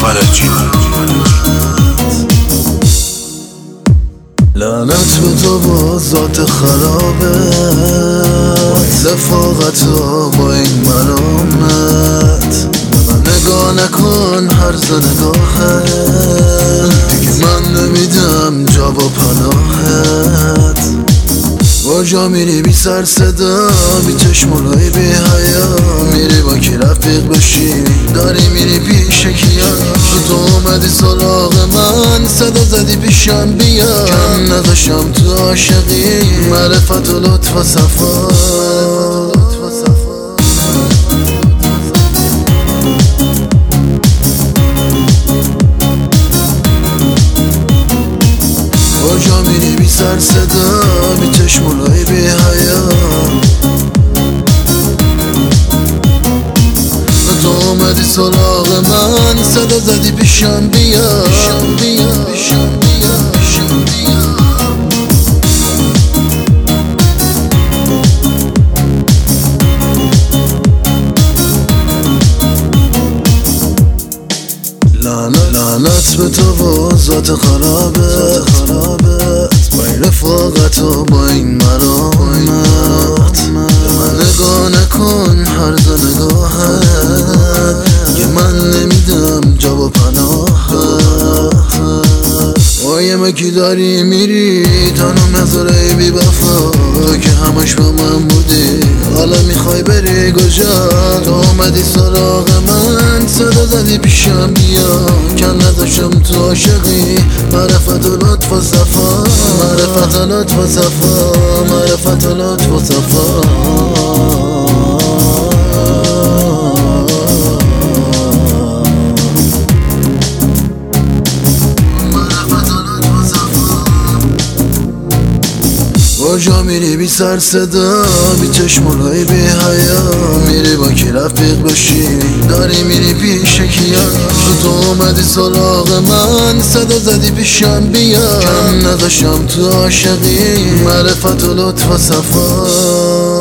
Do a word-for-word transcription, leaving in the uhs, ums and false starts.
فرجی. لعنت به تو با ذات خرابت، رفاقت با این مرامت. من نگاه نکن هرز نگاهت، دیگه من نمیدم جا و پناهت. کجا میری بی سر صدا، بی چشمونای بی حیا؟ میری با کی رفیق بشی، داری میری پیش کیا؟ تو اومدی سراغ من، صدا زدی پیشم بیا. کم نداشتم تو عاشقی، معرفت و لطف و صفا. کجا میری بی سر صدا، بی چشمونای بی حیا؟ تو اومدی سراغ من، صدا زدی پیشم بیا. پیشم بیا، پیشم بیا، پیشم بیا. لعنت لعنت به تو و ذات خرابت، با این رفاقت و با این مرامت. به من نگاه نکن هرز نگاهت، یه من نمیدم جا و پناهت. قایمه کی داری میری، تنها مزاره بی وفا. تو که همش با من بودی، حالا میخوای بری کجا؟ تو اومدی سراغ من، صدا زدی پیشم بیا. کم نداشتم تو عاشقی، معرفت و لطف و صفا. معرفت و لطف و صفا، معرفت و لطف و صفا. کجا میری بی سر صدا، بی چشمونای بی حیا؟ میری با کی رفیق بشی، داری میری پیش کیا؟ تو اومدی سراغ من، صدا زدی پیشم بیا. کم نداشتم تو عاشقی، معرفت و لطف و صفا.